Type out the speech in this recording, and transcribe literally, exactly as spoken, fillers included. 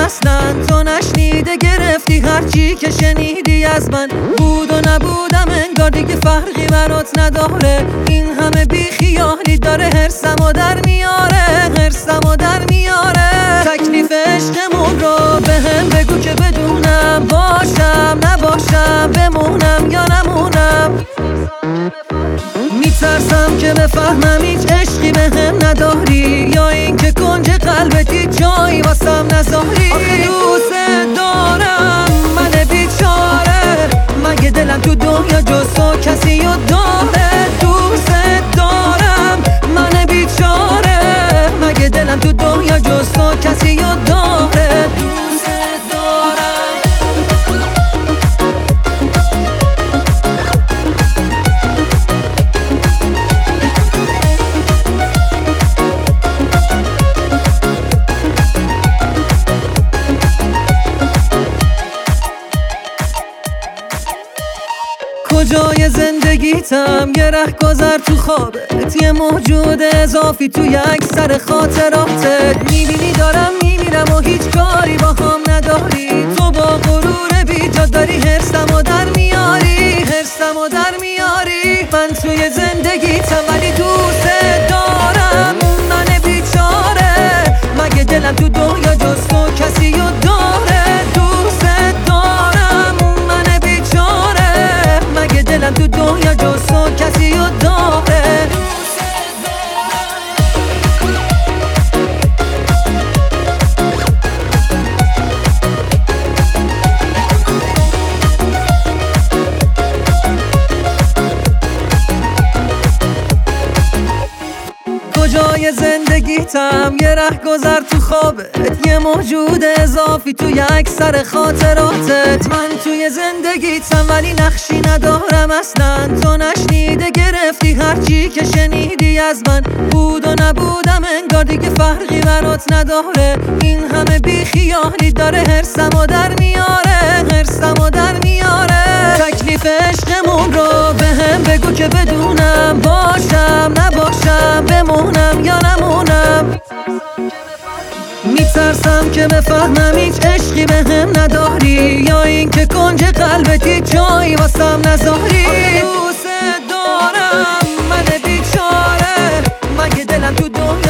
اصلا تو نشنیده گرفتی هرچی که شنیدی از من. بود و نبودم انگار دیگه فرقی برات نداره. این همه بی خیالی داره هرسمو در میاره، هرسمو در میاره. تکلیف عشقمون رو به هم بگو که بدونم، باشم نباشم، بمونم یا نمونم. میترسم که بفهمم هیچ عشقی به هم نداری، یا این که کنج قلبتی جایی واسم نذاری. آخه دوست دارم من بیچاره، مگه دلم تو دنیا جز تو کسی رو داره؟ دوست دارم من بیچاره، مگه دلم تو دنیا جز تو کسی رو داره؟ دوست دارم. کجای زندگیتم یه رهگذر تو خوابت، یه موجود اضافی توی اکثر خاطراتت. میبینی دارم میمیرم و هیچ کاری با هم نداری. تو با غرور بیجا داری هرسمو در میاری، هرسمو در میاری. من توی زندگیتم ولی دوست دارم من بیچاره، مگه دلم تو دنیا جز تو کسی رو داره؟ دوست دارم من بیچاره، مگه دلم تو دنیا جز تو کسی رو داره؟ کجای زندگیتم یه رهگذر تو خوابت، یه موجود اضافی توی اکثر خاطراتت. من توی زندگیتم ولی نقشی ندارم اصلا. تو نشنیده گرفتی هرچی که شنیدی از من. بود و نبودم انگار دیگه فرقی برات نداره. این همه بی خیالی داره هرسمو در میاره، هرسمو در میاره. تکلیف عشقمون رو به هم بگو که بدونم، باشم نباشم، بمونم یا نمونم. میترسم که بفهمم هیچ عشقی به هم نداری، یا این که کنج قلبتی جایی واسم نذاری. دوست دارم من بیچاره، مگه دلم تو دنیا